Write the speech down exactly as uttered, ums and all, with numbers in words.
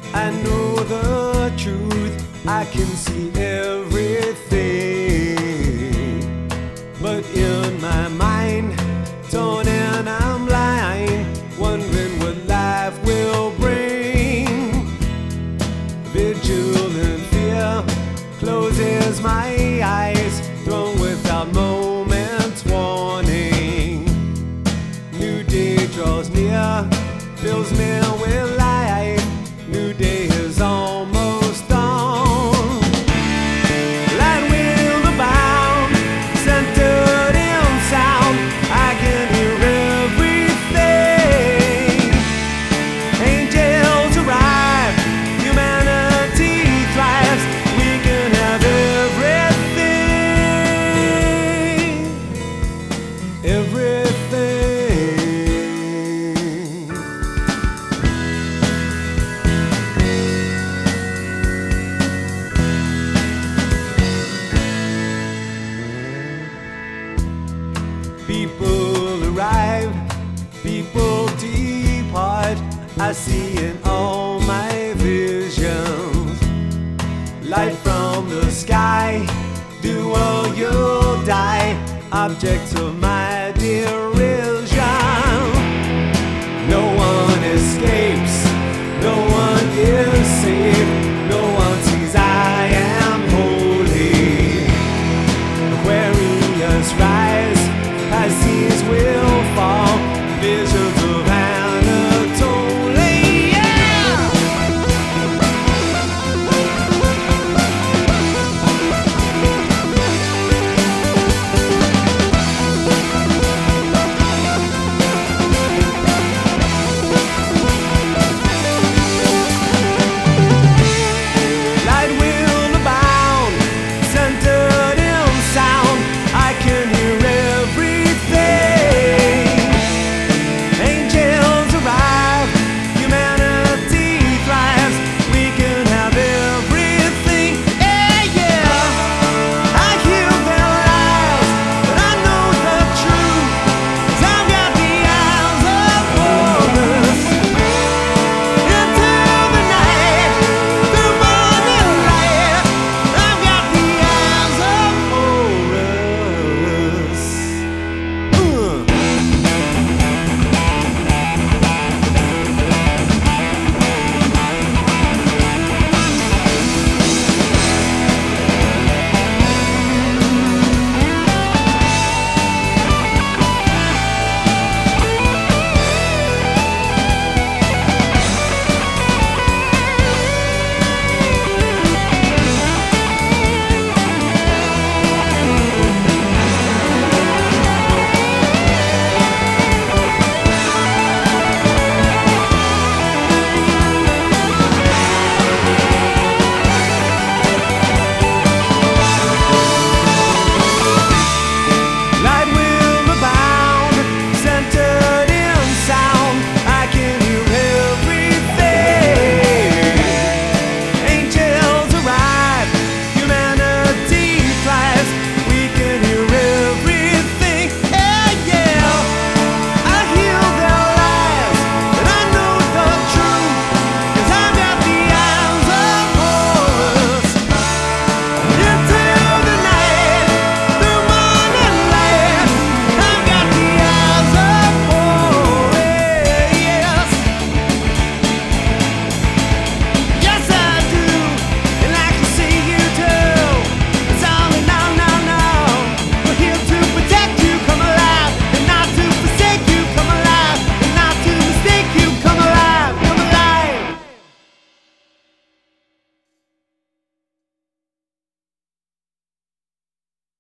I know the truth, I can see everything. But in my mind, torn and I'm blind, wondering what life will bring. Vigilant fear closes my eyes, thrown without moment's warning. New day draws near, fills me with life. New day is almost dawn. Light will abound, centered in sound. I can hear everything. Angels arrive, humanity thrives. We can have everything, everything. People arrive, people depart. I see in all my visions. Light from the sky, do or you'll die. Objects of my